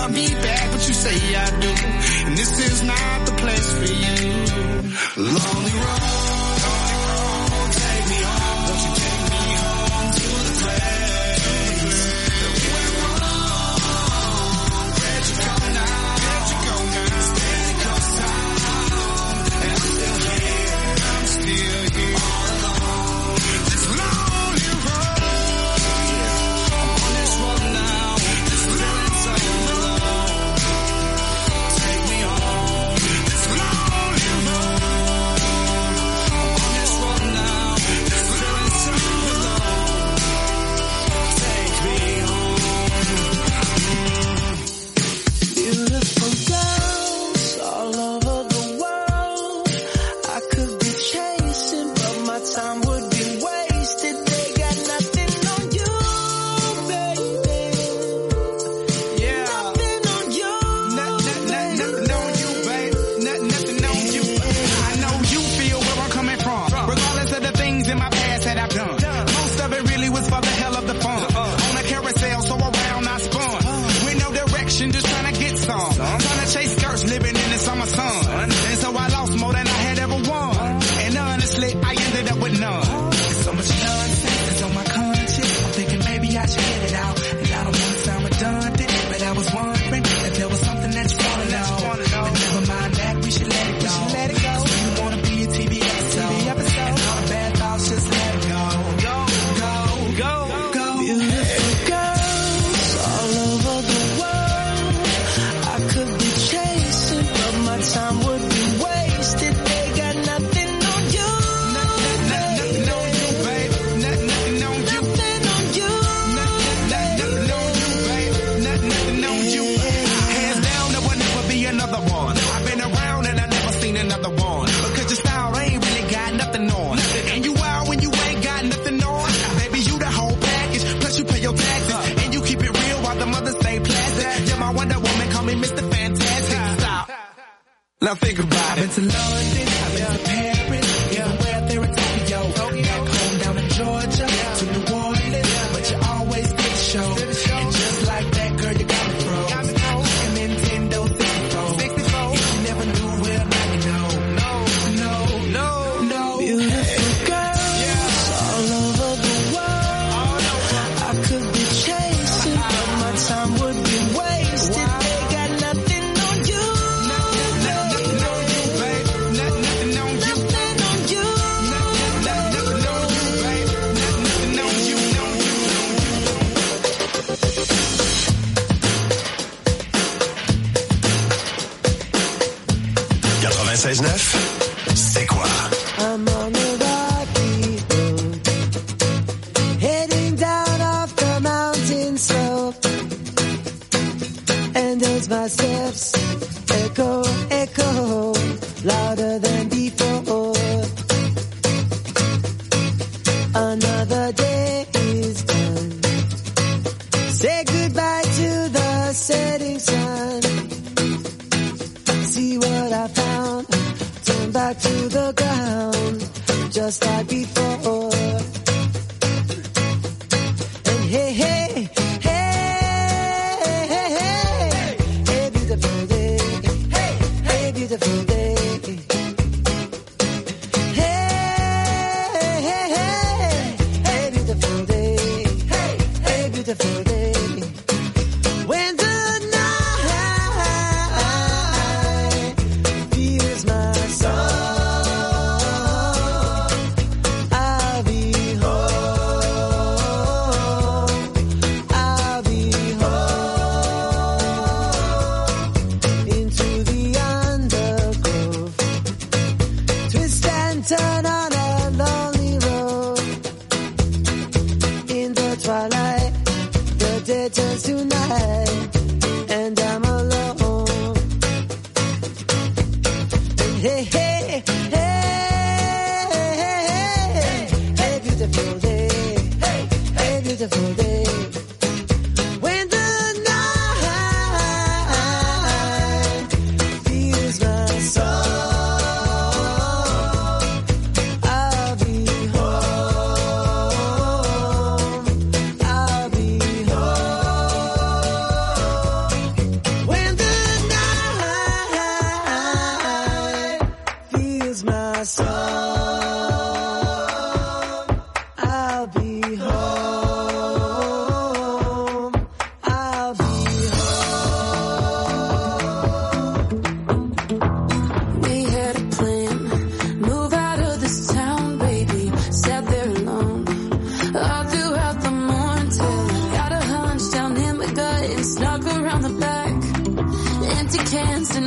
want me back, but you say I do. And this is not the place for you. Lonely road. Now think about it. I've been to London, I've been to Paris, even where there in Tokyo. Back home down in Georgia, to New Orleans, but you always did the show. And just like that, girl, you got me froze. And Nintendo 64. If you never knew, well, now you know. No. Beautiful girls all over the world. I could be chasing, but my time would be wasted. They got nothing on you. C'est quoi? I'm on the rocky road, heading down off the mountain slope, and as my steps echo, louder than before. Another day is done. Say goodbye to the setting sun. See what I found. Turn back to the ground, just like before. And hey, beautiful day. Hey, beautiful day. Hey, beautiful day. Hey, beautiful day. When the night feels my soul, I'll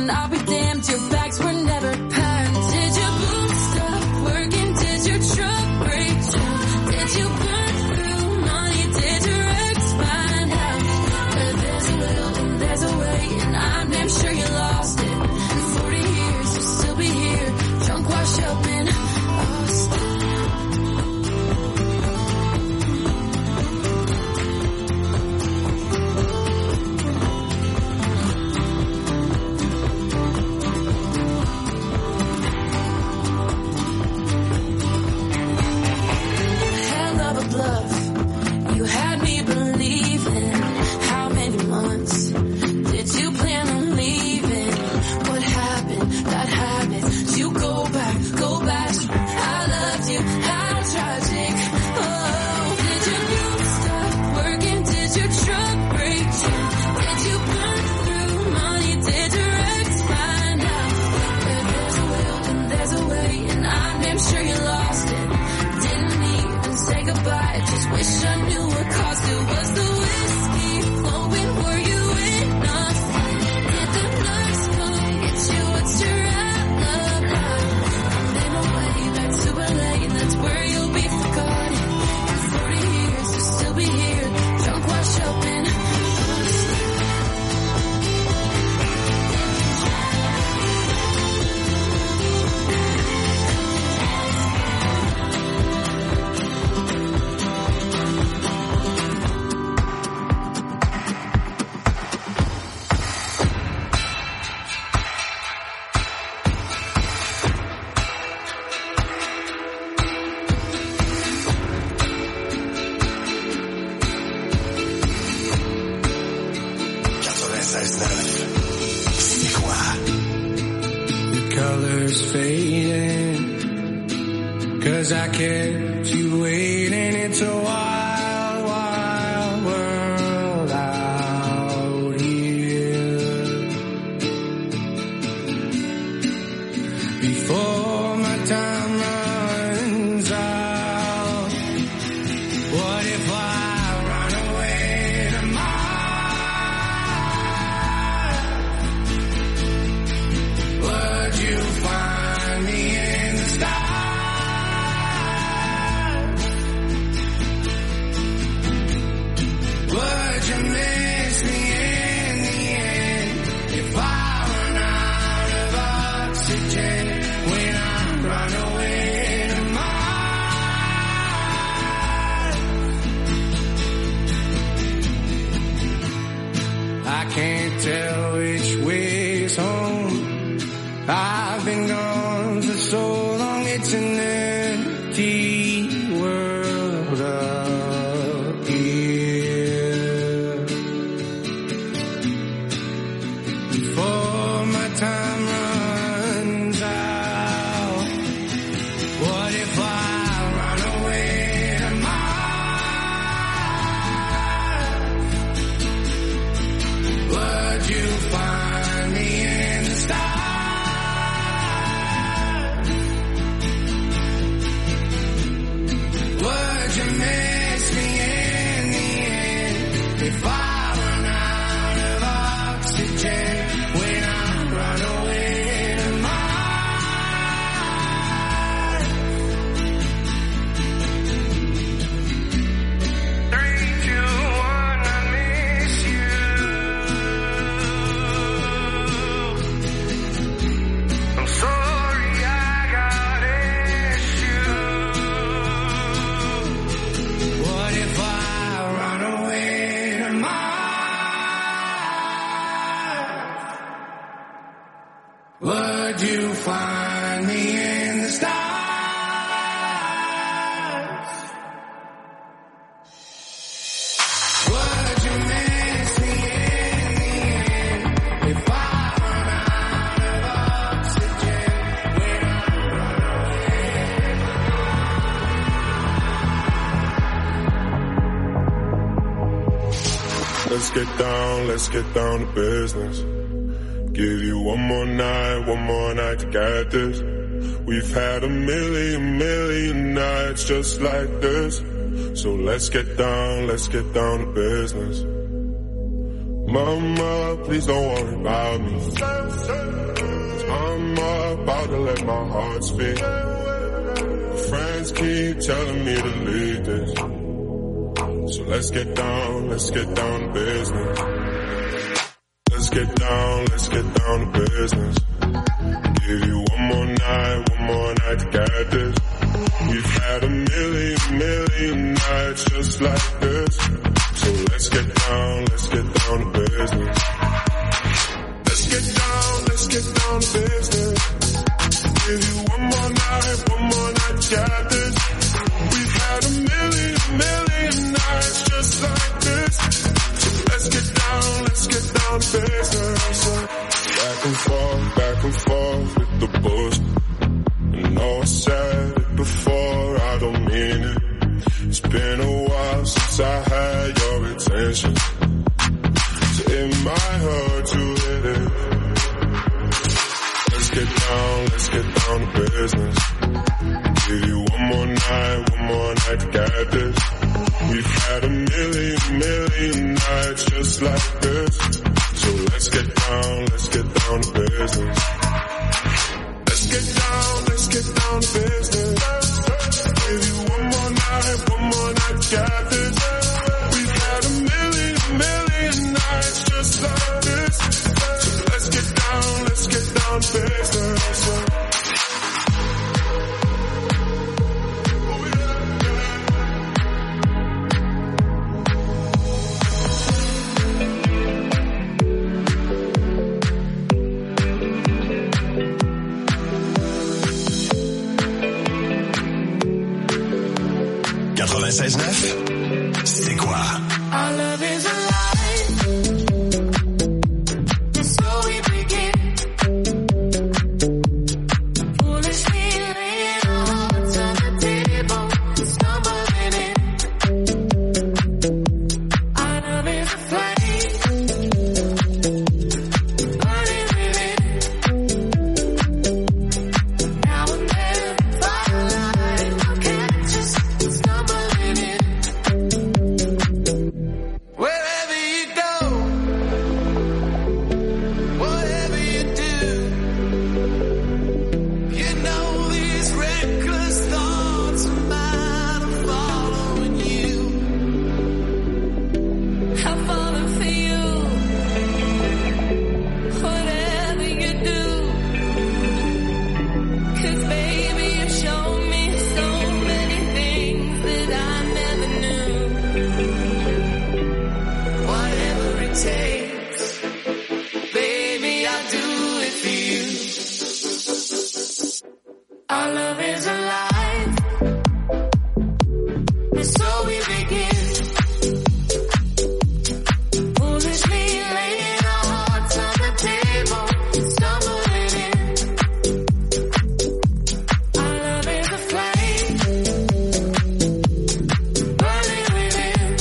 and I'll be damned, your bags were never packed. Did your boots stop working? Did your truck break down? Did you burn through money? Did your ex find out? But there's a will and there's a way, and I'm damn sure you lost it. In 40 years you'll still be here, drunk, washed up in Austin. You had me believing. How many months did you plan on leaving? What happened? That habit. You go back. I loved you. How tragic. Oh, did your boots stop working? Did your truck break down? Did you burn through money? Did your ex find out? Where there's a will and there's a way, and I'm damn sure you lost it. Didn't even say goodbye. Just wish I knew what caused it. Was the whiskey flowing? Were you enough? Did the nurse come get you? What's your alibi? I'm in a way that's super late. That's where you'll be forgotten. In 40 years you'll still be here, drunk, washed up in fading, 'cause I kept you waiting. It's a wild, wild world out here. Before my time runs out, what if I run away to Mars? Would you find me in the stars? Would you miss me in the end if I run out of oxygen when I run away to Mars? I can't tell which way's home. I've been gone for so long, it's an empty world up here. Before my time runs out, what if I run away to Mars? Would you find me in the stars? Would you miss me in the end if I run out of oxygen when I run away to Mars? 3, 2, 1, I miss you. I'm sorry I got issues. What if I run away to Mars? Would you find me in the stars? Would you miss me in the end if I run out of oxygen when I run away? Let's get down to business. Give you one more night to get this. We've had a million nights just like this. So let's get down to business. Mama, please don't worry about me. I'm about to let my heart speak. Friends keep telling me to leave this. So let's get down to business. Let's get down to business. Give you one more night to get this. We've had a million nights just like this. So let's get down to business. Let's get down to business. Give you one more night to get this. We've had a million nights just like this. So let's get down to business. Back and forth with the bullshit. I know I said it before, I don't mean it. It's been a while since I had your attention. So it might hurt to hit it. Let's get down to business. Give you one more night to get this. We've had a million nights just like this. So let's get down to business. Let's get down to business. Give you one more night to get this. We've had a million nights just like this. So let's get down to business. C'est quoi? Our love is alive. So we begin. Foolishly laying our hearts on the table, stumbling in. Our love is a flame, burning within. Now and then, firelight will catch us stumbling in. Wherever you go, whatever you do, you know these reckless thoughts of mine are following you. I'm falling for you. Whatever you do, 'cause baby you show me so many things that I never knew. Whatever it takes, baby, I'll do it for you. Our love is alive, and so we begin. Foolishly laying our hearts on the table, stumbling in. Our love is a flame, burning within.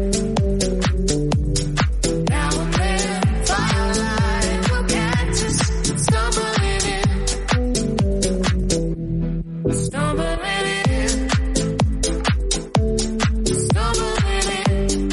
Now and then, firelight will catch us stumbling in. Stumbling in. Stumbling in.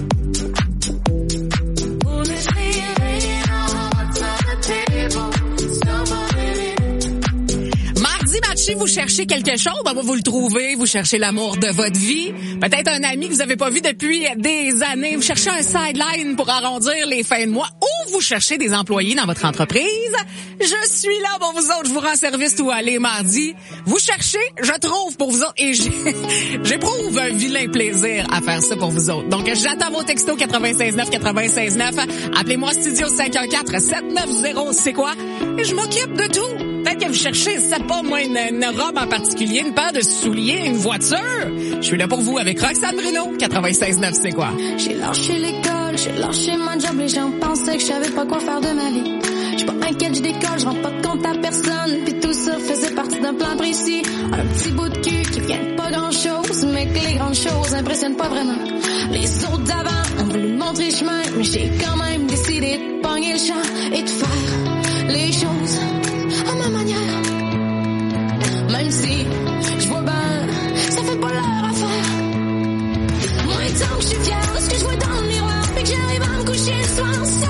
Foolishly laying our hearts on the table, stumbling in. Mardi Matché, vous cherchez quelque chose, ben, vous le trouvez, vous cherchez l'amour de votre vie, peut-être un ami que vous avez pas vu depuis des années, vous cherchez un sideline pour arrondir les fins de mois, ou vous cherchez des employés dans votre entreprise. Je suis là pour vous autres, je vous rends service tout aller mardi. Vous cherchez, je trouve pour vous autres, et j'éprouve un vilain plaisir à faire ça pour vous autres. Donc j'attends vos textos 96.9. Appelez-moi Studio 514-790, c'est quoi? Et je m'occupe de tout. Peut-être que vous cherchez, c'est pas moi, une robe en particulier, une paire de souliers, une voiture. Je suis là pour vous avec Roxane Bruno, 96.9, c'est quoi? J'ai lâché l'école, j'ai lâché ma job, les gens pensaient que je savais pas quoi faire de ma vie. J'suis pas inquiète, je décolle, je rends pas compte à personne. Pis tout ça faisait partie d'un plan précis. Un petit bout de cul qui vient de pas grand chose, mais que les grandes choses impressionnent pas vraiment. Les autres d'avant ont voulu me montrer chemin, mais j'ai quand même décidé de pogner le champ et de faire les choses à ma manière. Même si je vois ben, ça fait pas leur affaire. Moi tant que je suis fière de ce que je vois dans le miroir, puis que j'arrive à me coucher le soir.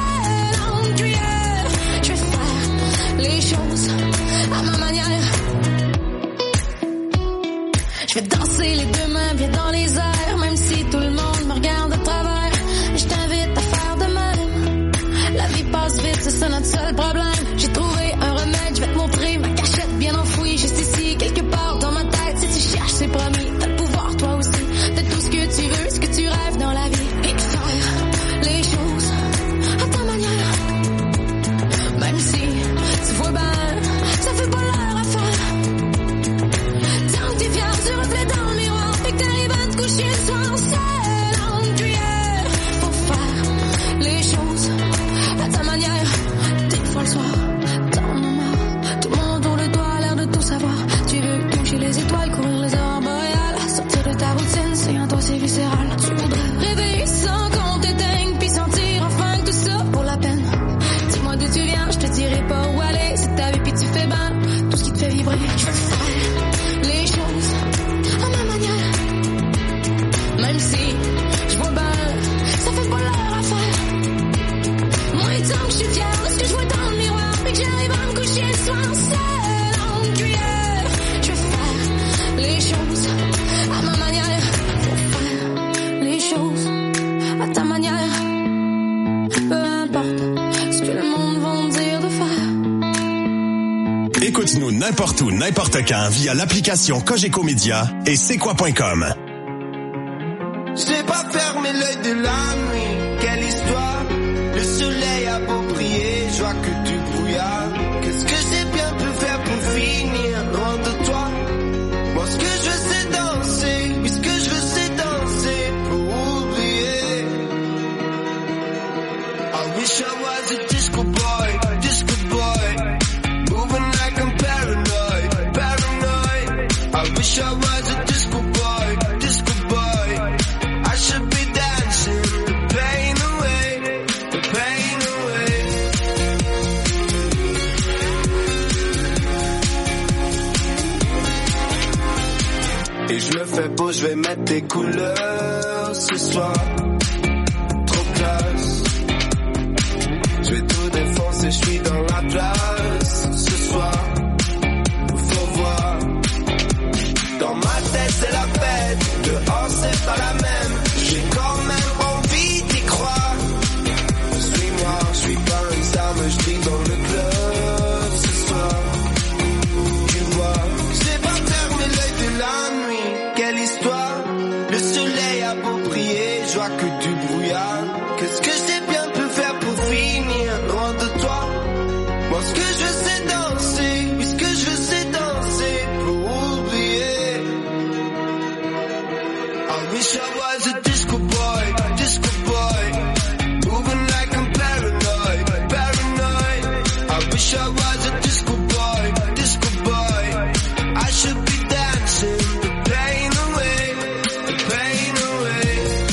passe vite, c'est ça notre seul problème. J'ai trouvé un remède, je vais te montrer ma cachette bien enfouie, juste ici, quelque part dans ma tête. Si tu cherches, c'est promis, t'as le pouvoir toi aussi de tout ce que tu veux, ce que tu rêves dans la vie. Et faire les choses à ta manière. Même si tu vois ben, ça fait pas l'heure à faire. Tant que t'es fier du reflet dans le miroir, puis que t'arrives à te coucher le soir seul en cuillère. Faut faire les choses à ta manière. Des fois le soir, t'en as marre. Tout le monde autour de toi a l'air de tout savoir. Tu veux toucher les étoiles, courir les aurores boréales. Sortir de ta routine, c'est en toi, c'est viscéral. Tu voudrais rêver sans qu'on t'éteigne, puis sentir enfin que tout ça vaut la peine. Dis-moi d'où tu viens, je te dirai pas où aller. C'est ta vie puis tu fais ben tout ce qui te fait vibrer. Je veux faire les choses à ma manière. Même si je vois ben, ça fait pas l'heure à faire. Moi tant que je suis fière de ce que je vois dans le miroir, puis que j'arrive à me coucher le soir seul en cuillère. Je veux faire les choses à ma manière. Faut faire les choses à ta manière. Peu importe ce que le monde va me dire de faire. Écoute-nous n'importe où, n'importe quand via l'application Cogeco Média et c'est quoi.com. J'ai pas fermé l'œil de la nuit, quelle histoire. Le soleil a beau briller, je vois que du brouillard. Qu'est-ce que j'ai bien pu faire pour finir loin de toi? Moi ce que je veux c'est danser, oui ce que je veux c'est danser pour oublier. I wish I was a disco boy, moving like I'm paranoid, paranoid. I wish I was a disco boy. I should be dancing the pain away, the pain away. Et je me fais beau, je vais mettre des couleurs ce soir. Trop classe. Je vais tout défoncer, je suis dans la place ce soir. Faut voir. Dans ma tête c'est la fête, dehors c'est pas la même. J'ai quand même envie d'y croire. Suis-moi, je suis pas une star, mais je brille dans le club ce soir. Tu vois, j'ai pas fermé l'œil de la nuit, quelle histoire. Le soleil a beau briller, je vois que du brouillard. Qu'est-ce que j'ai bien pu faire pour finir loin de toi? Moi ce que je veux c'est danser, oui ce que je veux c'est danser pour oublier. I wish I was a disco boy, moving like I'm paranoid, paranoid. I wish I was a disco boy. I should be dancing the pain away, the pain away.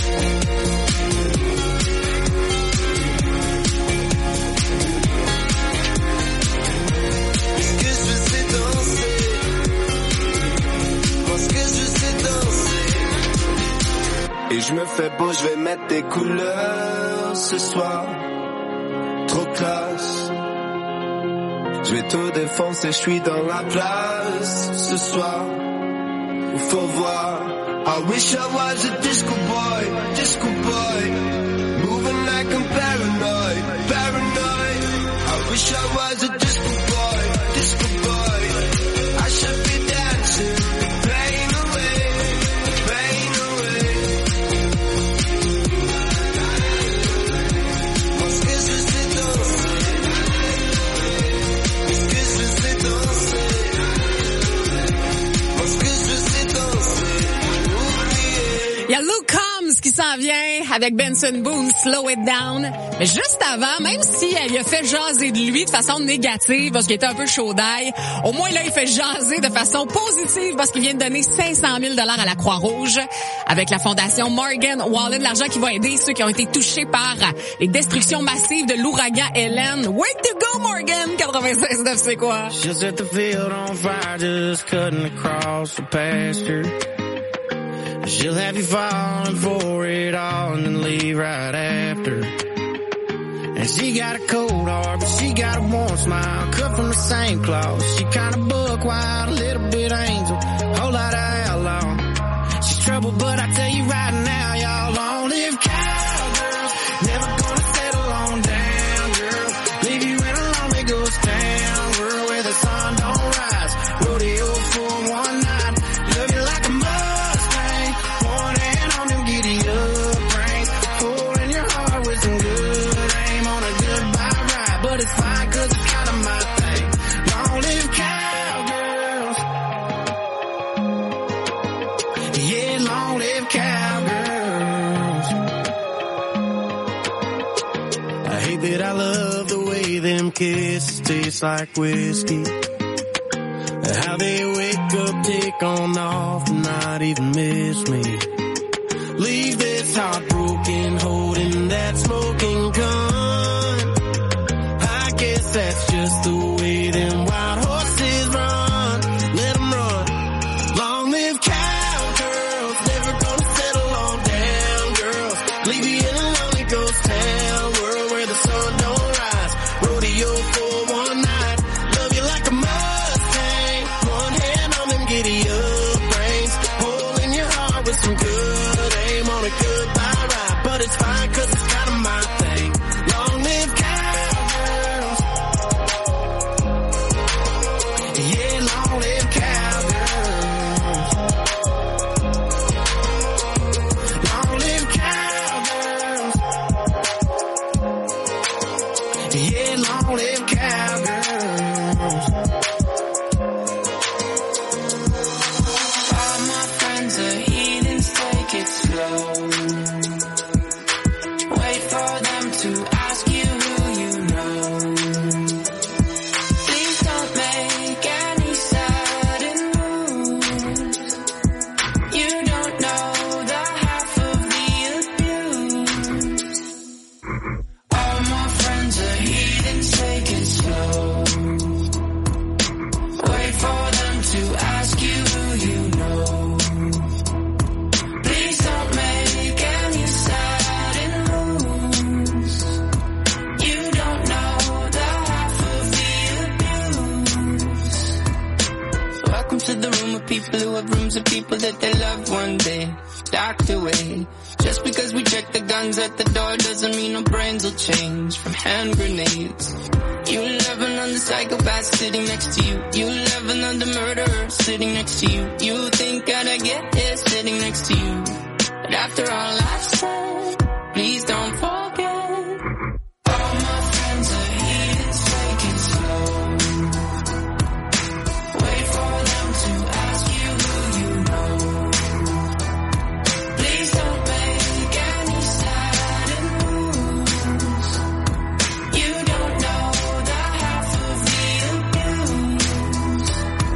Ce que je veux c'est danser, moi ce que je veux c'est danser. Et je me fais beau, je vais mettre des couleurs ce soir. Trop classe. Je vais tout défoncer, je suis dans la place ce soir. Faut voir. I wish I was a disco boy, moving like I'm paranoid, paranoid. I wish I was a disco boy. I should be dancing the pain away, the pain away. Moi ce que je veux c'est danser, ce que je veux c'est danser. Moi ce que je veux c'est danser, oublier. Il y a Luke Combs qui s'en vient avec Benson Boone, Slow It Down. Mais juste avant, même si elle a fait jaser de lui de façon négative parce qu'il était un peu chaud d'ail, au moins là, il fait jaser de façon positive parce qu'il vient de donner 500 000 $ à la Croix-Rouge avec la fondation Morgan Wallen, l'argent qui va aider ceux qui ont été touchés par les destructions massives de l'ouragan Helen. Way to go, Morgan! 96.9, c'est quoi? She'll set the field on fire, just cutting across the pasture. She'll have you falling for it all and then leave right after. And she got a cold heart, but she got a warm smile, cut from the same cloth. She kinda buck wild, a little bit angel, whole lot of outlaw. She's trouble, but I tell you right now, y'all long live cowgirls. Never gonna settle on down, girl. it's fine 'cause it's kind of my thing. Long live cowgirls. Yeah, long live cowgirls. I hate that I love the way them kisses taste like whiskey. How they wake up, take on off, and not even miss me. Leave this heart broken, holding that smoking gun. I guess that's just the way them wild horses run. Let them run. Long live cowgirls, never gonna settle on down, girls. Leave you in a lonely ghost town, world where the sun don't rise. Rodeo for one night, love you like a Mustang. One hand on them giddy up brains, hole in your heart with some good aim on a goodbye ride. But it's fine 'cause it's kind of my thing. Long live cowgirls. Yeah, long live cowgirls. Long live cowgirls. Yeah, long live cowgirls. All my friends are heathens, take it slow. Wait for them to ask you who you know. Please don't make any sudden moves. You don't know the half of the abuse. All my friends are heathens, take it slow. Wait for them to ask you who you know. Please don't make any sudden moves. You don't know the half of the abuse. Welcome to the room of people who have rooms of people that they loved one day docked away. Just because we check the guns at the door doesn't mean our brains will change from hand grenades. You love another psychopath sitting next to you. You love another murderer sitting next to you. You think I'd get here sitting next to you. But after all I've said, please don't forget. All my friends are heathens, take it slow. Wait for them to ask you who you know. Please don't make any sudden moves. You don't know the half of the abuse.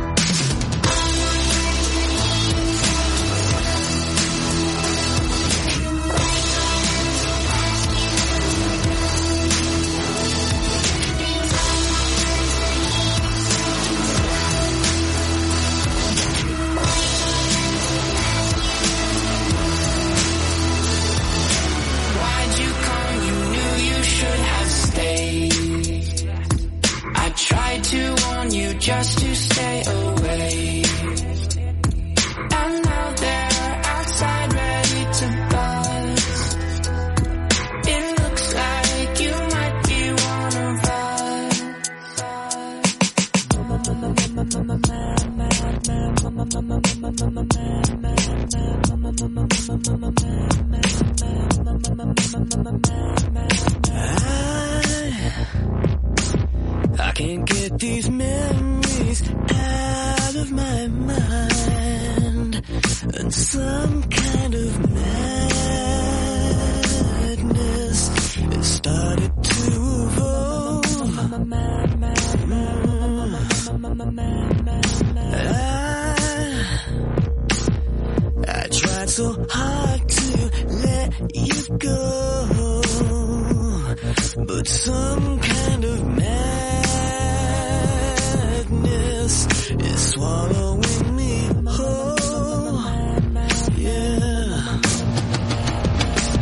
Why'd you come? You knew you should have stayed. I tried to warn you just to stay away. And now they're outside ready to buzz. It looks like you might be one of I can't get these memories out of my mind, and some kind of madness has started to evolve. I tried so hard to let you go, but some kind of madness is swallowing me whole. Yeah.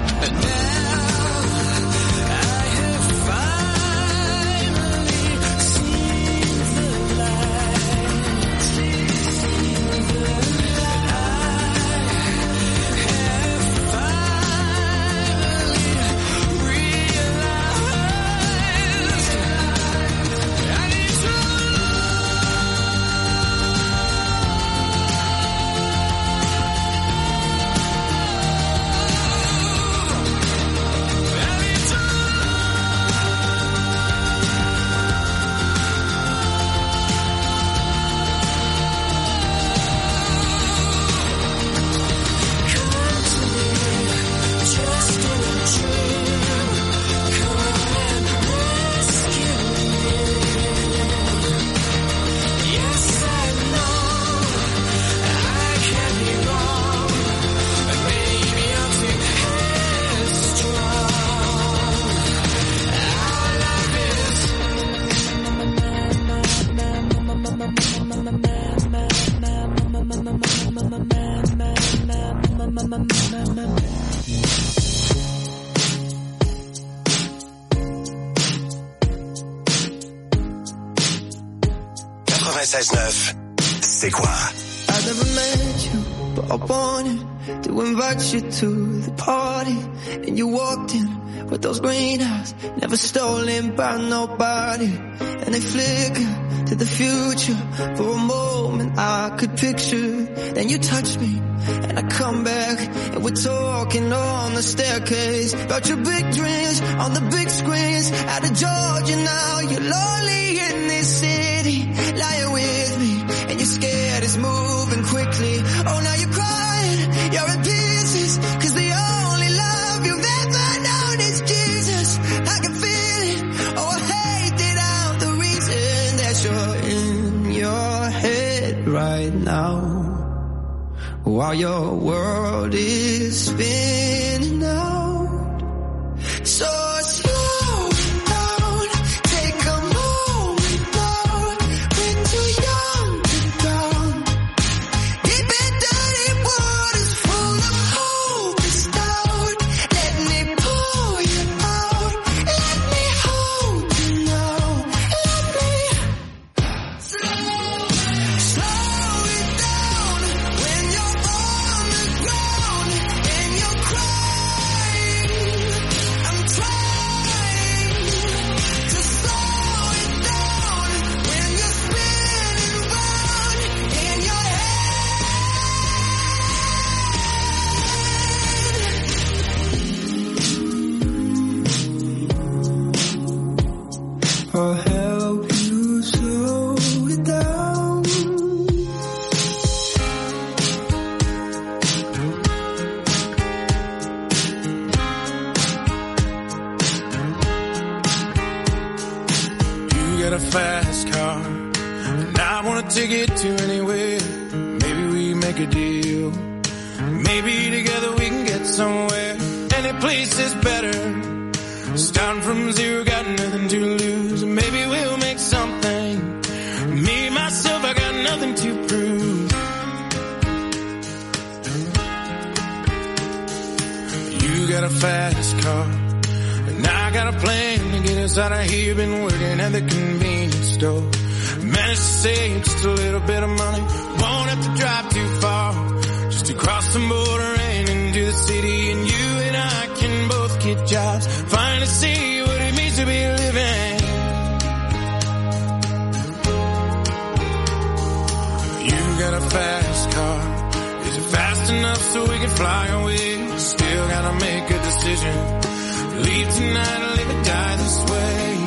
96.9, c'est quoi? I never met you, but I wanted to invite you to the party. And you walked in with those green eyes, never stolen by nobody. And they flicker to the future. For a moment I could picture. Then you touch me and I come back, and we're talking on the staircase about your big dreams on the big screens. Out of Georgia now, you're lonely in this city, lying with me, and you're scared it's moving quickly. Oh, now you're crying, you're in pieces, 'cause the only love you've ever known is Jesus. I can feel it, oh I hate that I'm the reason that you're in your head right now, while your world is spinning out. So slow down, take a moment now. We're too young to drown. Deep and dirty waters full of hope is doubt. Let me pull you out. Let me hold you now. Let me slow it down when you're on the ground and you're crying. I'm trying to slow it down when you're spinning round in your head. I'll help you slow it down. You got a fast car, and I wanna take it to anywhere. Maybe we make a deal. Maybe together we can get somewhere. Any place is better. Starting from zero, got nothing to lose. Maybe we'll make something. Me, myself, I got nothing to prove. You got a fast car, and I got a plan to get us out of here. Been working at the convenience store. Managed to save just a little bit of money. Won't have to drive too far, just to cross the border and into the city. And you and I can both get jobs, finally see what it means to be living. You got a fast car, is it fast enough so we can fly away? Still gotta make a decision, leave tonight or live or die this way.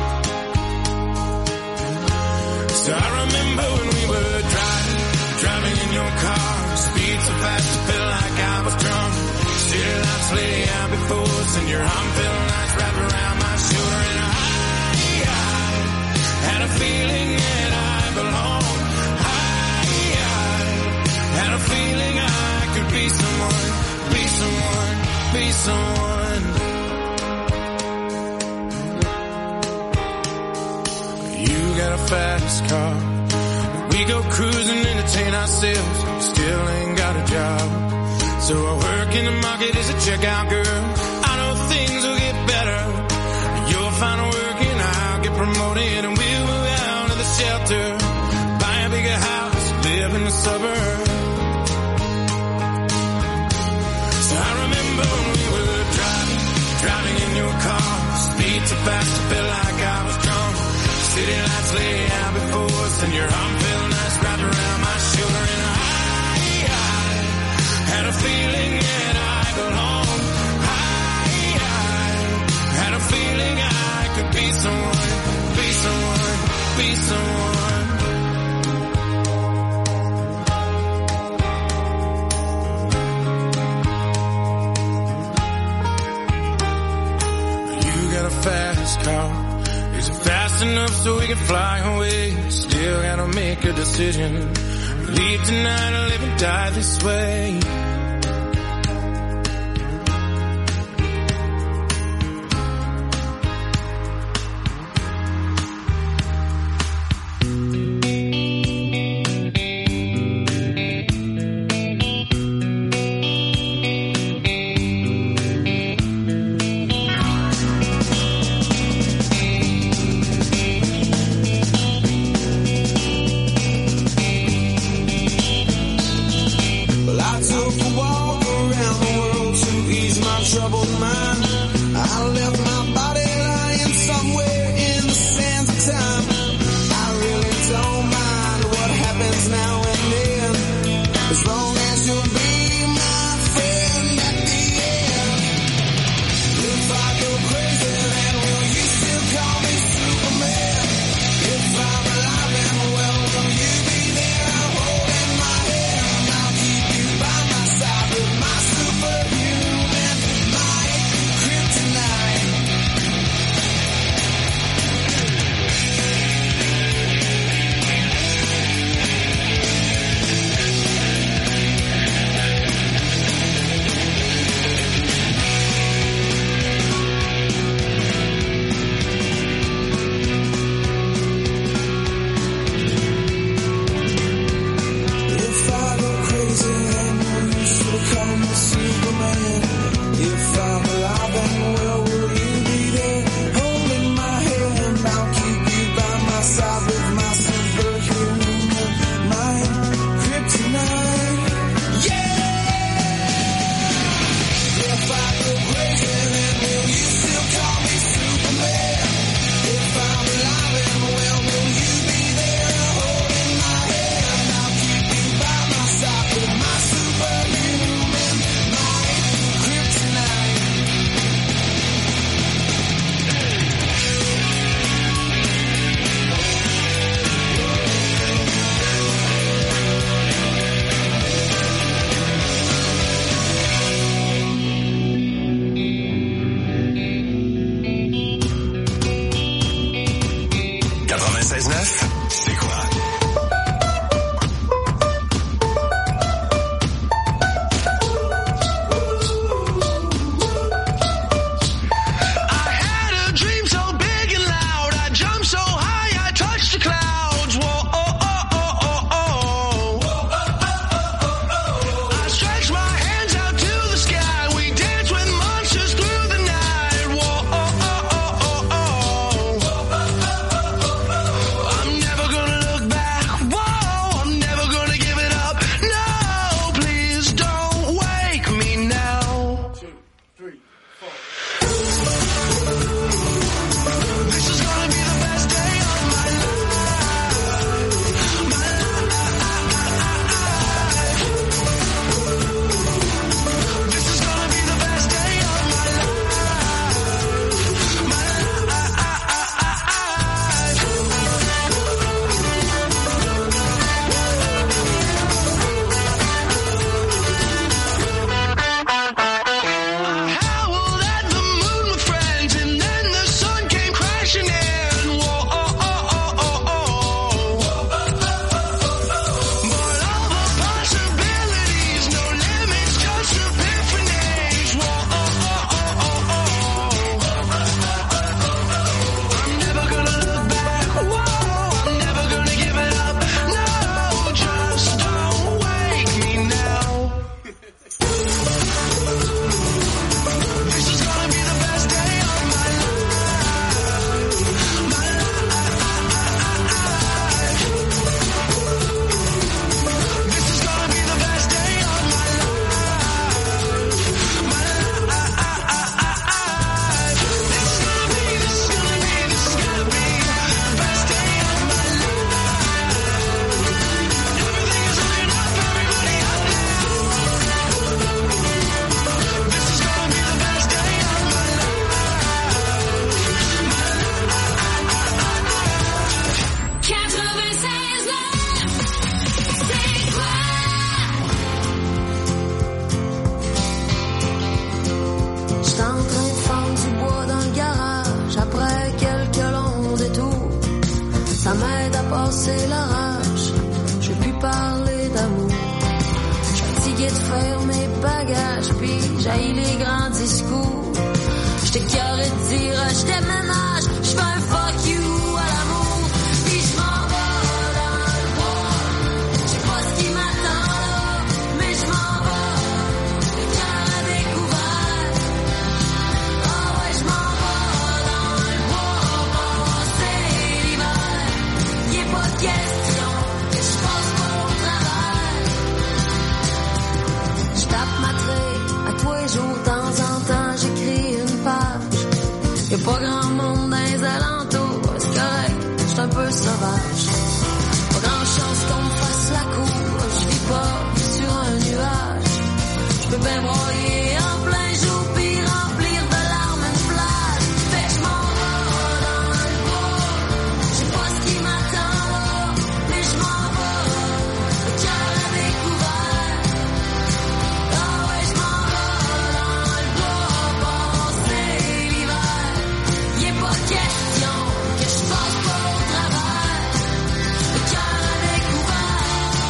So I remember when we were driving in your car, speed so fast I felt like I was drunk. City lights lay out before us, and your arm felt nice wrapped around my shoulder. And I had a feeling that I belonged. I had a feeling I could be someone, be someone, be someone. You got a fast car, we go cruising, entertain ourselves. Still ain't got a job, so I work in the market as a checkout girl. I know things will get better. You'll find work and I'll get promoted, and we'll move out of the shelter, buy a bigger house, live in the suburbs. So I remember when we were driving in your car, speed so fast I felt like I was drunk. City lights lay out before us, and your arm felt nice wrapped around my shoulder. And I had a feeling that I belonged. I had a feeling I could be someone, be someone, be someone. You got a fast car, is it fast enough so we can fly away? Still gotta make a decision, leave tonight or live and die this way. Ça m'aide à passer l'orage. Je veux plus parler d'amour. Je suis fatigué de faire mes bagages, puis j'haïs les grands discours. J'étais carré de dire je déménage, je fais un fuck you à l'amour. Puis je m'en vais dans le bois. Je sais pas ce qui m'attend là, mais je m'en vais. Le cœur à découvert. Ah ouais, je m'en vais dans le bois. Passer l'hiver. Y'est pas de question que je passe pas au travail. Je tape ma traite à tous les jours, de temps en temps j'écris une page. Y'a pas grand monde dans les alentours, c'est correct, j'suis un peu sauvage. Pas grand chance qu'on me fasse la cour, j'vis pas sur un nuage. J'peux bien broyer en plein jour pis remplir de larmes une plage. Fait que j'm'en vais dans le bois, j'sais pas ce qui m'attend là, mais j'm'en vais, le cœur à découvert. Ah ouais, j'm'en vais dans le bois, passer l'hiver. Y'est pas question que je passe pas au travers. Le cœur à découvert.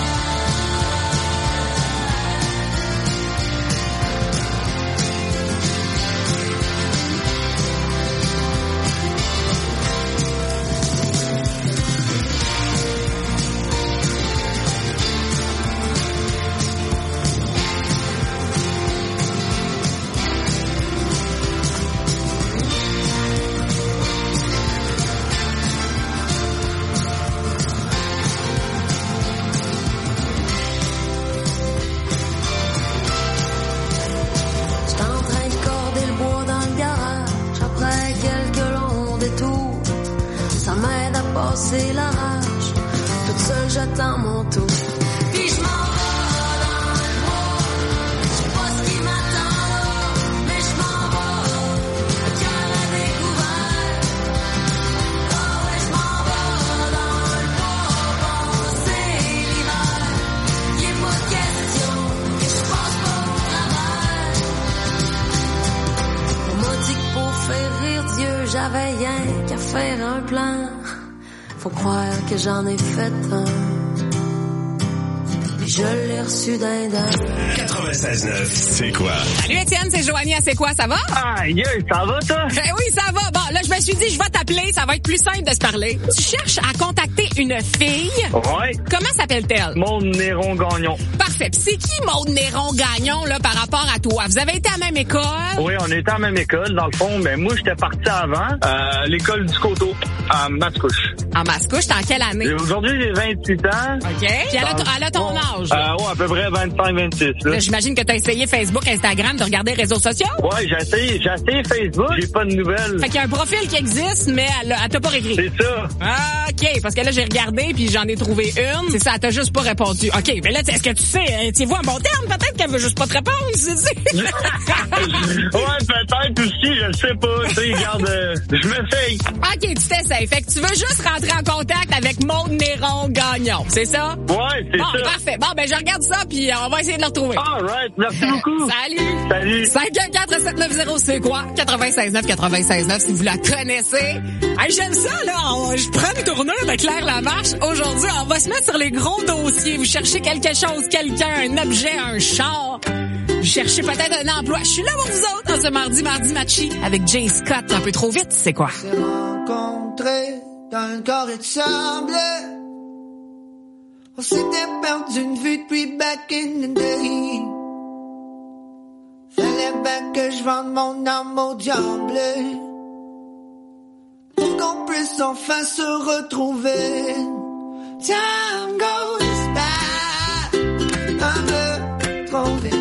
J'étais en train de corder le bois dans le garage. Après quelques longs détours, ça m'aide à passer la rage. Toute seule j'attends mon tour. Puis je m'en vais dans le bois. Je sais pas ce qui m'attend là, mais je m'en vais. Le cœur à découvert. Ah ouais, je m'en vais dans le bois. Passer l'hiver. Y'est pas de question que je passe pas au travers. On m'a dit que pour faire rire Dieu, j'avais rien qu'à faire un plan. Faut croire que j'en ai fait un. Puis je l'ai reçu d'un d'un. 96.9, c'est quoi? Salut Étienne, c'est Joanie à C'est quoi, ça va? Aïe, ça va, toi? Oui, ça va. Bon, là, je me suis dit, je vais t'appeler, ça va être plus simple de se parler. Tu cherches à contacter une fille. Ouais. Comment s'appelle-t-elle? Maude Néron-Gagnon. Parfait. Puis c'est qui Maude Néron-Gagnon, là, par rapport à toi? Vous avez été à la même école? Oui, on était à la même école, dans le fond, mais moi, j'étais parti avant, l'école du Coteau, à Mascouche. En Mascouche, t'es en quelle année? Et aujourd'hui, j'ai 28 ans. OK. Puis elle a ton âge? Ouais, à peu près 25-26. Là, j'imagine que t'as essayé Facebook, Instagram, de regarder les réseaux sociaux? Ouais, j'ai essayé Facebook, j'ai pas de nouvelles. Fait qu'il y a un profil qui existe, mais elle t'a pas réécrit. C'est ça. Ah, OK, parce que là, j'ai regardé, puis j'en ai trouvé une. C'est ça, elle t'a juste pas répondu. OK, mais là, est-ce que tu sais, tu vois un bon terme? Peut-être qu'elle veut juste pas te répondre, c'est ça? Ouais, peut-être aussi, je sais pas. Tu sais, regarde, je me fais. OK, tu t'essayes. Fait que tu veux juste rentrer en contact avec Maude Néron-Gagnon, c'est ça? Ouais, c'est ça. Bon, parfait. Bon, ben, je regarde ça, puis on va essayer de le retrouver. All right, merci beaucoup. Salut. Salut. 514-790, c'est quoi? 96.9, si vous la connaissez. Hey, j'aime ça, là. Je prends une tournure de Claire Lamarche. Aujourd'hui, on va se mettre sur les gros dossiers. Vous cherchez quelque chose, quelqu'un, un objet, un char. Vous cherchez peut-être un emploi. Je suis là pour vous autres en ce mardi matchy avec Jay Scott. Un peu trop vite, c'est quoi? On s'est rencontrés dans un corps de sable. On s'était perdu une vue depuis back in the day. Fallait bien que je vende mon âme au diable pour qu'on puisse enfin se retrouver. Time goes by un peu trop vite.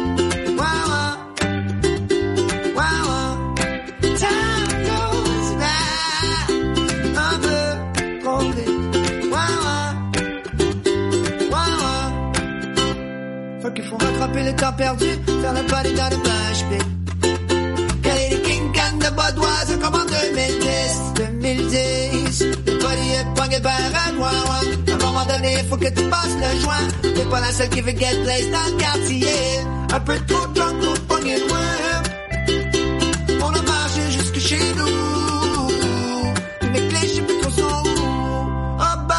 Qu'il faut rattraper le temps perdu, faire le party dans le mosh pit. Caler les King Kong de Budweiser comme en 2010. Le party est pogné par un noir. À un moment donné, faut que tu passes le joint. T'es pas la seule qui veut get place dans le quartier. Un peu trop drunk pour pogner loin. On a marché jusque chez nous. Mes clés, je sais plus trop sont où. Oh bah.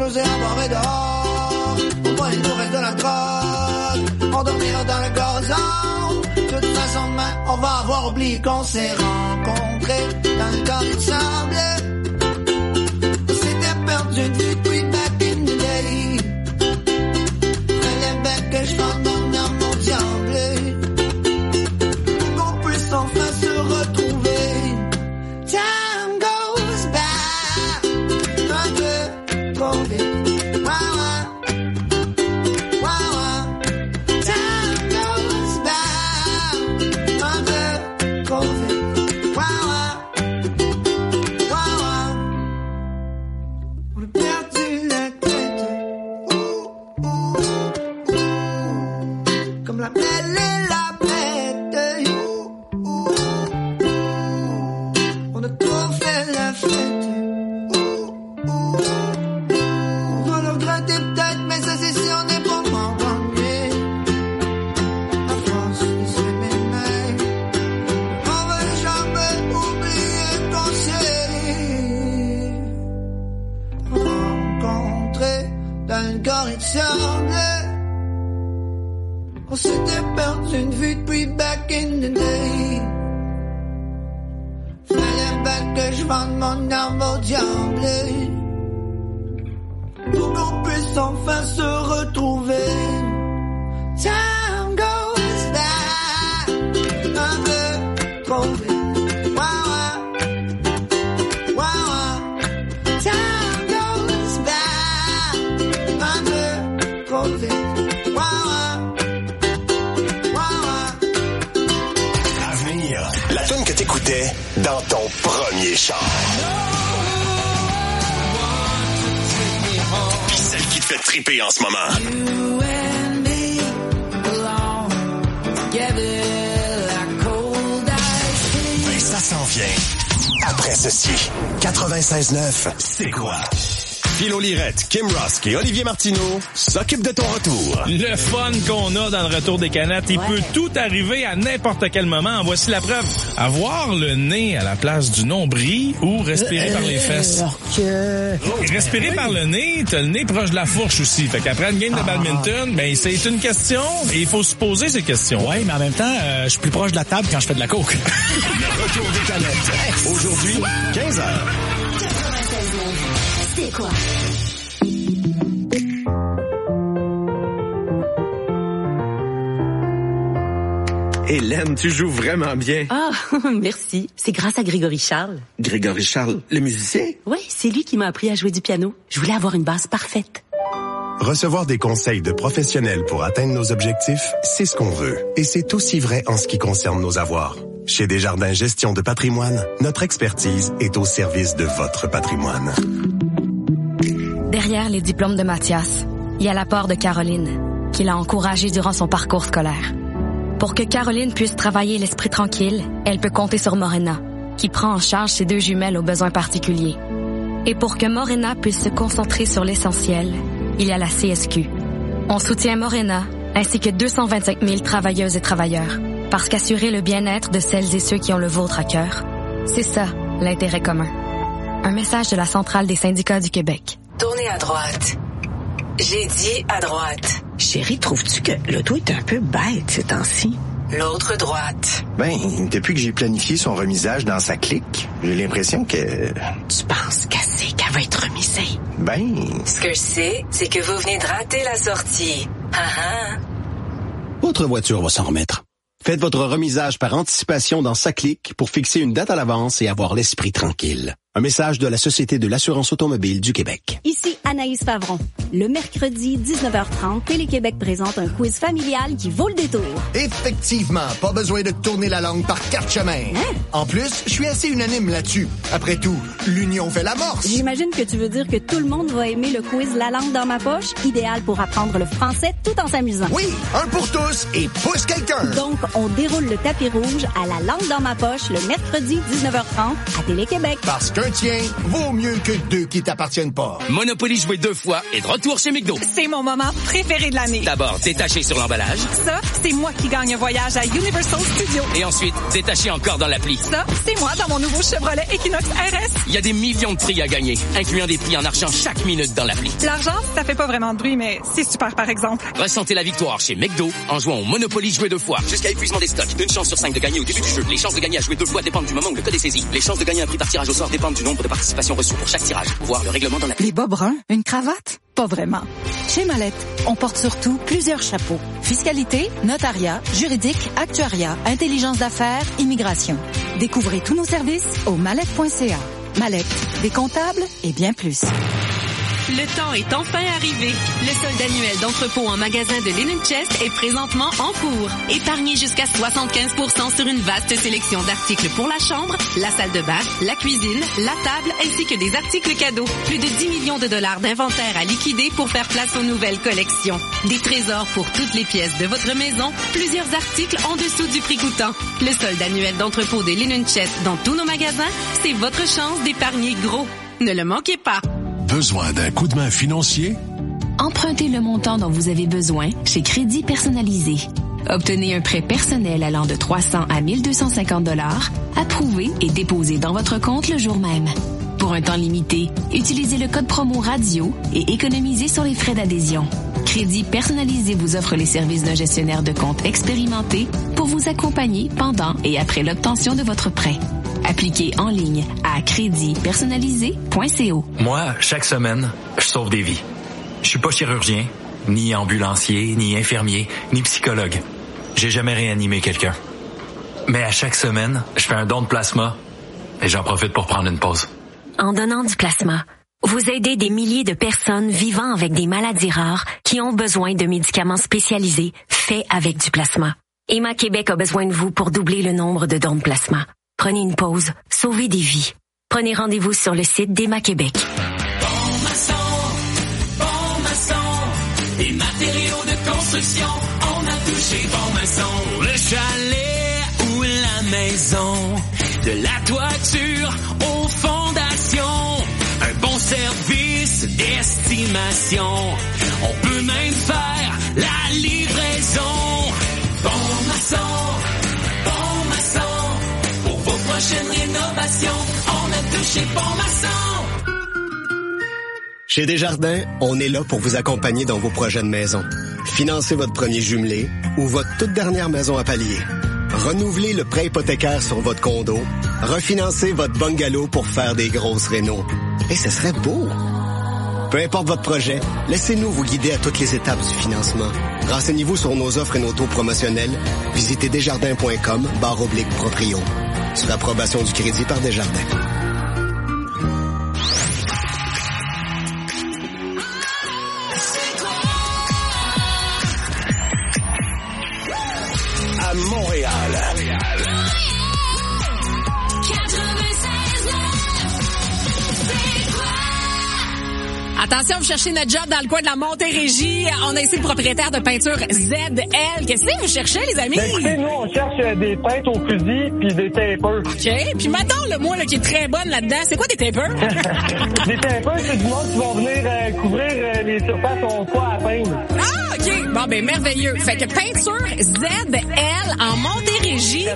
closer à boire et dehors. Au moins il nous reste de la drogue. Endormir dans le gazon. De toute façon demain on va avoir oublié qu'on s'est rencontrés dans le corps du sable. On s'était perdu depuis back in the day. Fallait bien que je vende mon âme au diable. Pour qu'on puisse enfin se retrouver. Time goes by. Un peu trop vite. Wow, wow. Wow. Time goes by. Un peu trop vite. Wow. Wow. On a perdu la tête. Comme la belle et la bête. On a trop fait la fête. On va le regretter peut-être, mais ça c'est sûr, on n'est pas m'abandonner. À force de s'aimer, on va jamais oublier qu'on s'est rencontrés dans le corridor. On s'était perdu une vue depuis back in the day. Fallait bien que je vende mon âme au diable. Pour qu'on puisse enfin se retrouver. Time goes by. Un peu trop vite. Wow. Time goes by. Un peu trop vite. La tune que t'écoutais dans ton premier char. Puis celle qui te fait triper en ce moment. Ben ça s'en vient. Après ceci, 96.9, c'est quoi? Philo Lirette, Kim Rusk et Olivier Martineau s'occupent de ton retour. Le fun qu'on a dans le retour des canettes, il peut tout arriver à n'importe quel moment. Voici la preuve. Avoir le nez à la place du nombril ou respirer par les fesses. Respirer par le nez, t'as le nez proche de la fourche aussi. Fait qu'après une game de badminton, ben c'est une question et il faut se poser ces questions. Ouais, mais en même temps, je suis plus proche de la table quand je fais de la coke. Le retour des canettes. Aujourd'hui, 15h. C'est quoi? Hélène, tu joues vraiment bien. Ah, merci. C'est grâce à Grégory Charles. Grégory Charles, le musicien? Oui, c'est lui qui m'a appris à jouer du piano. Je voulais avoir une base parfaite. Recevoir des conseils de professionnels pour atteindre nos objectifs, c'est ce qu'on veut. Et c'est aussi vrai en ce qui concerne nos avoirs. Chez Desjardins Gestion de patrimoine, notre expertise est au service de votre patrimoine. Derrière les diplômes de Mathias, il y a l'apport de Caroline, qui l'a encouragé durant son parcours scolaire. Pour que Caroline puisse travailler l'esprit tranquille, elle peut compter sur Morena, qui prend en charge ses deux jumelles aux besoins particuliers. Et pour que Morena puisse se concentrer sur l'essentiel, il y a la CSQ. On soutient Morena, ainsi que 225 000 travailleuses et travailleurs, parce qu'assurer le bien-être de celles et ceux qui ont le vôtre à cœur, c'est ça, l'intérêt commun. Un message de la Centrale des syndicats du Québec. Tournez à droite. J'ai dit à droite. Chérie, trouves-tu que l'auto est un peu bête ces temps-ci? L'autre droite. Ben, depuis que j'ai planifié son remisage dans sa clique, j'ai l'impression que... Tu penses qu'elle va être remisée? Ben... Ce que je sais, c'est que vous venez de rater la sortie. Votre voiture va s'en remettre. Faites votre remisage par anticipation dans sa clique pour fixer une date à l'avance et avoir l'esprit tranquille. Un message de la Société de l'assurance automobile du Québec. Ici Anaïs Favron. Le mercredi 19h30, Télé-Québec présente un quiz familial qui vaut le détour. Effectivement, pas besoin de tourner la langue par quatre chemins. En plus, je suis assez unanime là-dessus. Après tout, l'union fait la force. J'imagine que tu veux dire que tout le monde va aimer le quiz La langue dans ma poche, idéal pour apprendre le français tout en s'amusant. Oui, un pour tous et pousse quelqu'un. Donc, on déroule le tapis rouge à La langue dans ma poche le mercredi 19h30 à Télé-Québec. Parce qu'un qu'un tien vaut mieux que 2 qui t'appartiennent pas. Monopoly joué 2 fois est de retour chez McDo. C'est mon moment préféré de l'année. D'abord, détaché sur l'emballage. Ça, c'est moi qui gagne un voyage à Universal Studios. Et ensuite, détaché encore dans l'appli. Ça, c'est moi dans mon nouveau Chevrolet Equinox RS. Il y a des millions de prix à gagner, incluant des prix en argent chaque minute dans l'appli. L'argent, ça fait pas vraiment de bruit, mais c'est super par exemple. Ressentez la victoire chez McDo en jouant au Monopoly joué 2 fois. Jusqu'à épuisement des stocks. Une chance sur 5 de gagner au début du jeu. Les chances de gagner à jouer 2 fois dépendent du moment où le code est saisi. Les chances de gagner un prix par tirage au sort dépendent du nombre de participations reçues pour chaque tirage. Voir le règlement dans l'appli. Les bas bruns, une cravate? Pas vraiment. Chez Mallette, on porte surtout plusieurs chapeaux. Fiscalité, notariat, juridique, actuariat, intelligence d'affaires, immigration. Découvrez tous nos services au mallette.ca. Mallette, des comptables et bien plus. Le temps est enfin arrivé. Le solde annuel d'entrepôt en magasin de Linen Chest est présentement en cours. Épargnez jusqu'à 75% sur une vaste sélection d'articles pour la chambre, la salle de bain, la cuisine, la table, ainsi que des articles cadeaux. Plus de 10 millions de dollars d'inventaire à liquider pour faire place aux nouvelles collections. Des trésors pour toutes les pièces de votre maison, plusieurs articles en dessous du prix coûtant. Le solde annuel d'entrepôt de Linen Chest dans tous nos magasins, c'est votre chance d'épargner gros. Ne le manquez pas. Besoin d'un coup de main financier? Empruntez le montant dont vous avez besoin chez Crédit Personnalisé. Obtenez un prêt personnel allant de 300 à 1250 $, approuvé et déposé dans votre compte le jour même. Pour un temps limité, utilisez le code promo radio et économisez sur les frais d'adhésion. Crédit Personnalisé vous offre les services d'un gestionnaire de compte expérimenté pour vous accompagner pendant et après l'obtention de votre prêt. Appliquez en ligne à créditpersonnalisé.co. Moi, chaque semaine, je sauve des vies. Je suis pas chirurgien, ni ambulancier, ni infirmier, ni psychologue. J'ai jamais réanimé quelqu'un. Mais à chaque semaine, je fais un don de plasma et j'en profite pour prendre une pause. En donnant du plasma, vous aidez des milliers de personnes vivant avec des maladies rares qui ont besoin de médicaments spécialisés faits avec du plasma. Emma Québec a besoin de vous pour doubler le nombre de dons de plasma. Prenez une pause, sauvez des vies. Prenez rendez-vous sur le site d'Emma Québec. Bon maçon, des matériaux de construction, on a touché Bon Maçon. Le chalet ou la maison, de la toiture aux fondations, un bon service d'estimation, on peut même faire la livraison. Bon maçon, pour vos prochaines rénovations, on a touché Bon Maçon. Chez Desjardins, on est là pour vous accompagner dans vos projets de maison. Financez votre premier jumelé ou votre toute dernière maison à palier. Renouvelez le prêt hypothécaire sur votre condo. Refinancez votre bungalow pour faire des grosses rénos. Et ce serait beau! Peu importe votre projet, laissez-nous vous guider à toutes les étapes du financement. Renseignez-vous sur nos offres et nos taux promotionnels. Visitez desjardins.com/proprio. Sur approbation du crédit par Desjardins. À Montréal. Attention, vous cherchez notre job dans le coin de la Montérégie. On a ici le propriétaire de peinture ZL. Qu'est-ce que vous cherchez, les amis? Ben, écoutez, nous, on cherche des peintes au fusil puis des tapers. OK. Puis maintenant, le moi là, qui est très bonne là-dedans, c'est quoi des tapers? Des tapers, c'est du monde qui vont venir couvrir les surfaces qu'on quoi à peindre. Ah, OK. Bon, ben merveilleux. Fait que peinture ZL en Montérégie.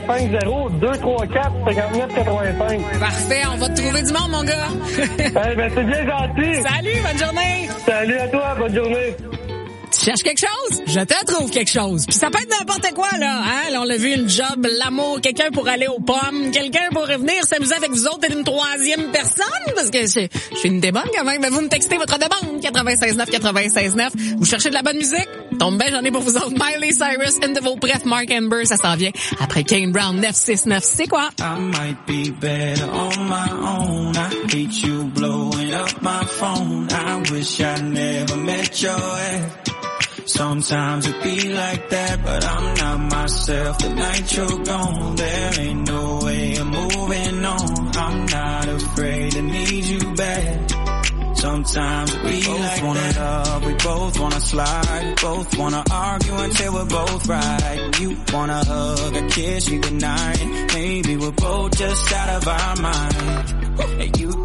5-0-2-3-4-59-85. Parfait. On va te trouver du monde, mon gars. Ben, c'est bien gentil. Salut, bonne journée. Salut à toi, bonne journée. Tu cherches quelque chose? Je te trouve quelque chose. Puis ça peut être n'importe quoi, là. Hein? Là, on l'a vu, une job, l'amour, quelqu'un pour aller aux pommes, quelqu'un pour revenir s'amuser avec vous autres et une troisième personne, parce que je suis une des bonnes quand même. Mais vous me textez votre demande, 96.9. Vous cherchez de la bonne musique? Tombe bien, j'en ai pour vous autres. Miley Cyrus, une de vos prefs, Mark Amber, ça s'en vient. Après Kane Brown, 969, c'est quoi? I might be better on my own. I hate you blowing up my phone. I wish I never met your ex. Sometimes it be like that, but I'm not myself the night you're gone. There ain't no way I'm moving on. I'm not afraid to need you back. Sometimes we both like wanna that. Love, we both wanna slide, we both wanna argue until we're both right. You wanna hug, a kiss you goodnight. Maybe we're both just out of our mind. And you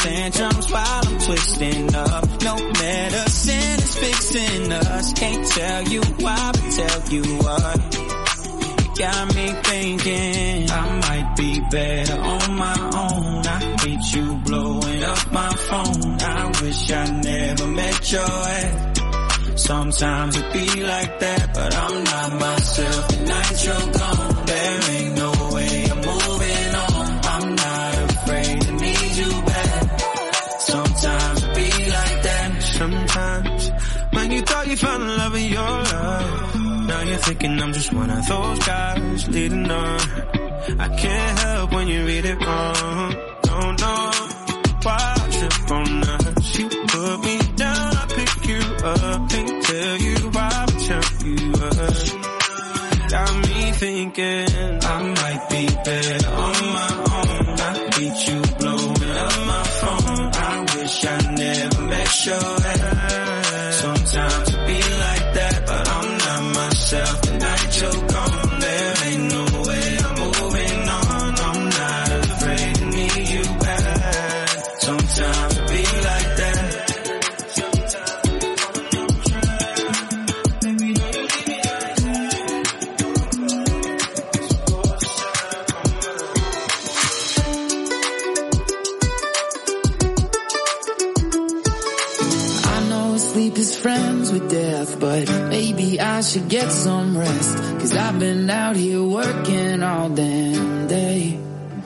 tantrums while I'm twisting up. No medicine is fixing us. Can't tell you why, but tell you what. Got me thinking I might be better on my own. I hate you blowing up my phone. I wish I never met your ex. Sometimes it be like that, but I'm not myself. The night you're gone, there ain't no way I'm moving on. I'm not afraid to need you back. Sometimes it be like that. Sometimes when you thought you found the love of your life, now you're thinking I'm just one of those guys leading on. I can't help when you read it wrong. Don't know why I trip on us. You put me down, I pick you up. Can't tell you why, but tell you what. Got me thinking I might be better on my own. I hate you blowing up my phone. I wish I never met your ex. Sometimes it be like that, but I'm not myself. The night you're gone, there ain't no way I'm moving on. I'm not afraid to need you back. Sometimes it be like that. Sleep is friends with death, but maybe I should get some rest. 'Cause I've been out here working all damn day.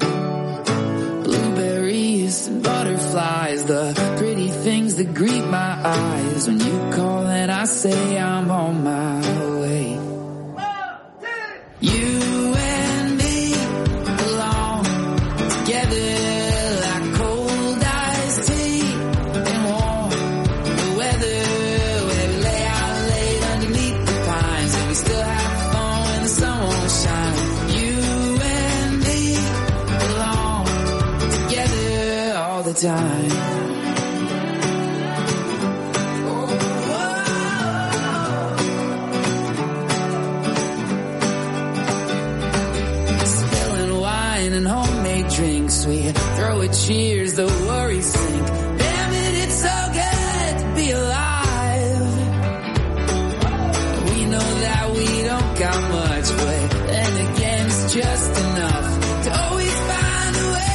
Blueberries and butterflies, the pretty things that greet my eyes. When you call and I say I'm on my way. You and me belong together. Time. Spilling wine and homemade drinks, we throw a cheers, the worries sink. Damn it, it's so good to be alive. We know that we don't got much, but then again it's just enough to always find a way.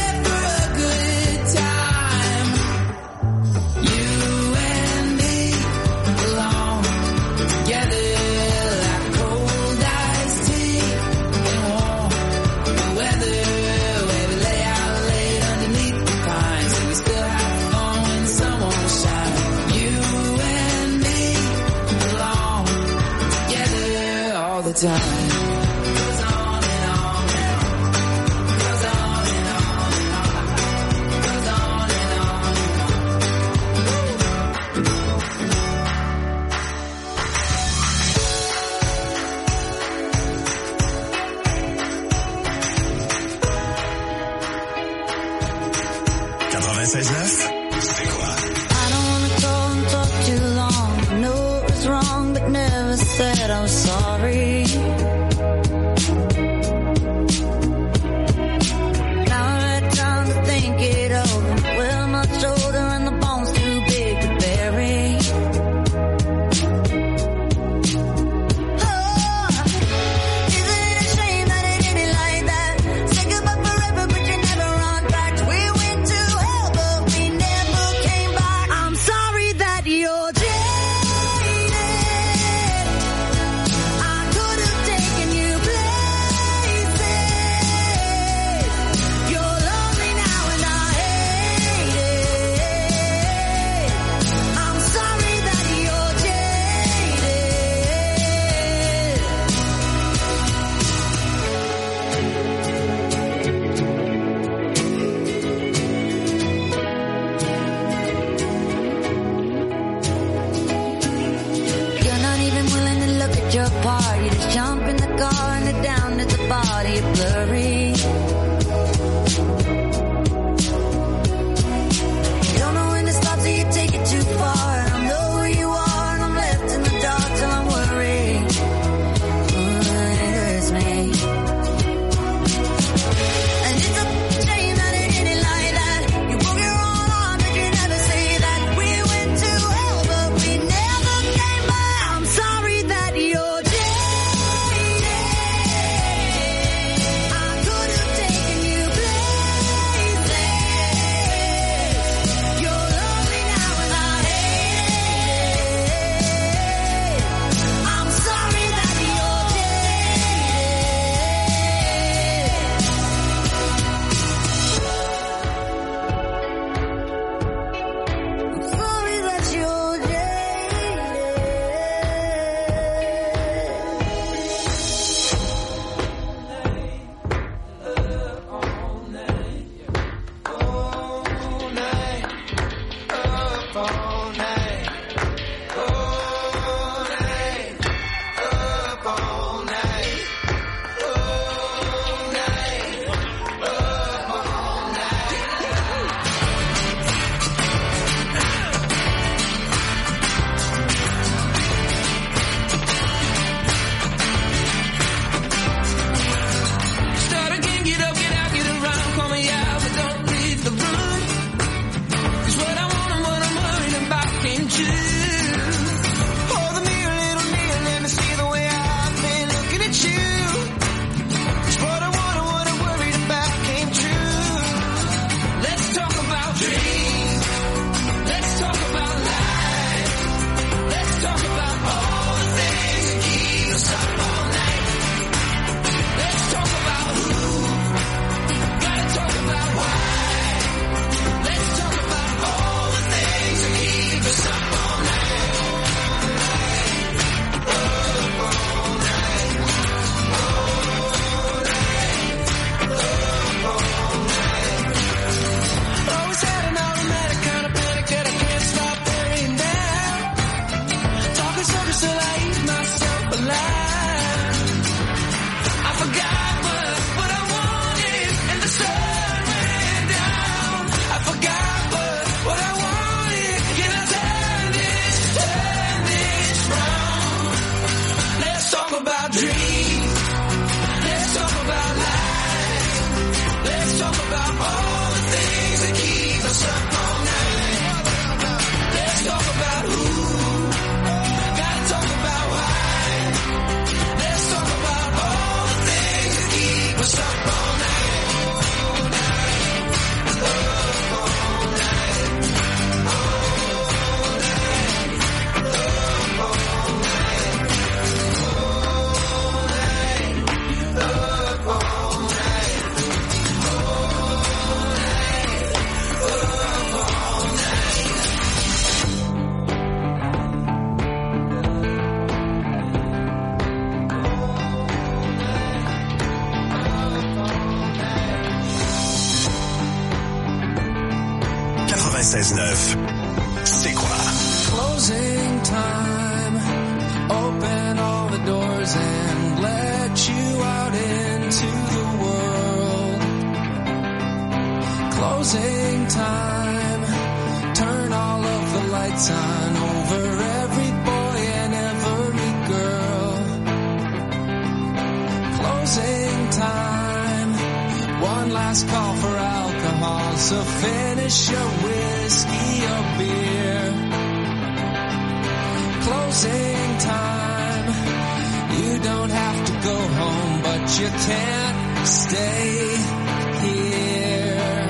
Time. Said I'm sorry. Now I had time to think it over. Well, my shoulder and the bones too big to bury. Oh, is it a shame that it ended like that? Say goodbye forever, but you never run back. We went to hell, but we never came back. I'm sorry that you're dead. Your part, you just jump in the car and it down at the body, blurry. You don't know when to stop, so you take it too far. And I know where you are, and I'm left in the dark till I'm worried. It hurts me. And it's a shame that it ended like that. You broke your own arm, 96.9. C'est quoi? Closing time. Open all the doors and let you out into the world. Closing time. Turn all of the lights on over every boy and every girl. Closing time. One last call for alcohol, so finish your whiskey or beer. Closing time. You don't have to go home, but you can't stay here.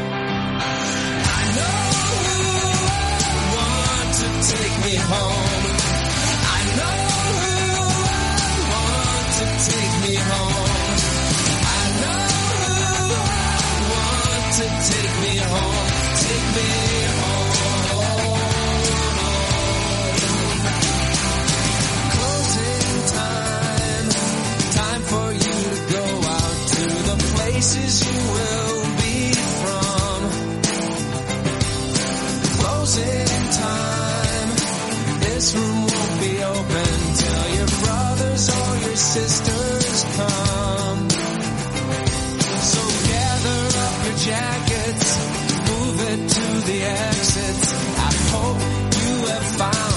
I know who wants to take me home. I know who wants to take me home. I know who wants to take me home. Take me home. For you to go out to the places you will be from. Closing time. This room won't be open till your brothers or your sisters come. So gather up your jackets, move it to the exits. I hope you have found